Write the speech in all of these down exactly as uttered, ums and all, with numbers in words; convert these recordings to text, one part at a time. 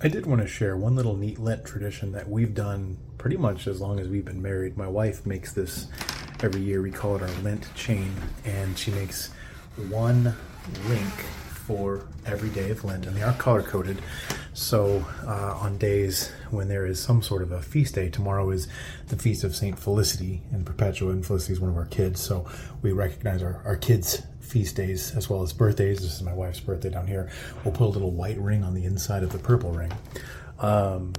I did want to share one little neat Lent tradition that we've done pretty much as long as we've been married. My wife makes this every year. We call it our Lent chain, and she makes one link for every day of Lent, and they are color-coded. So uh, on days when there is some sort of a feast day, tomorrow is the Feast of Saint Felicity, and Perpetua, and Felicity is one of our kids, so we recognize our, our kids' feast days as well as birthdays. This is my wife's birthday down here. We'll put a little white ring on the inside of the purple ring. Um,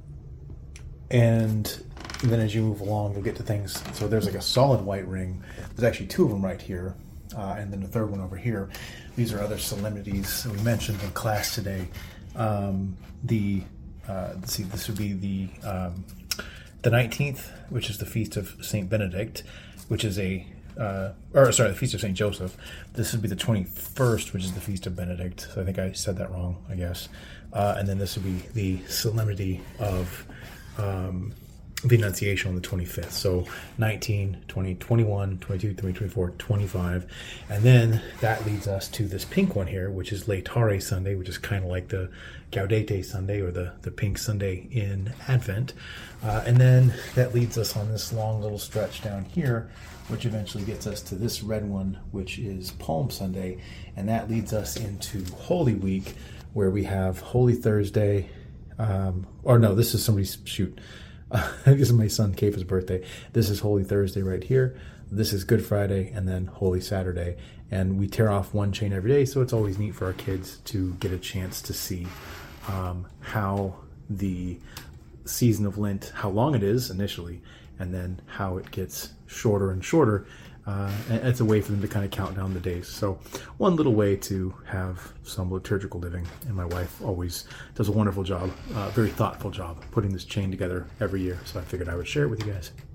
and then as you move along, you'll get to things. So there's like a solid white ring. There's actually two of them right here, uh, and then the third one over here. These are other solemnities we mentioned in class today. Um, the uh, let's see, this would be the um, the nineteenth, which is the Feast of Saint Benedict, which is a Uh, or sorry, the Feast of Saint Joseph. This would be the twenty-first, which is the Feast of Benedict. So I think I said that wrong, I guess. Uh, and then this would be the Solemnity of um, the Annunciation on the twenty-fifth. So nineteen, twenty, twenty-one, twenty-two, twenty-three, twenty-four, twenty-five. And then that leads us to this pink one here, which is Laetare Sunday, which is kind of like the Gaudete Sunday, or the, the pink Sunday in Advent. Uh, and then that leads us on this long little stretch down here, which eventually gets us to this red one, which is Palm Sunday, and that leads us into Holy Week, where we have Holy Thursday, um, or no, this is somebody's, shoot, uh, this is my son Keifa's birthday. This is Holy Thursday right here. This is Good Friday, and then Holy Saturday, and we tear off one chain every day, so it's always neat for our kids to get a chance to see um, how the season of Lent, how long it is initially, and then how it gets shorter and shorter. Uh, and it's a way for them to kind of count down the days. So one little way to have some liturgical living. And my wife always does a wonderful job, uh, very thoughtful job, putting this chain together every year. So I figured I would share it with you guys.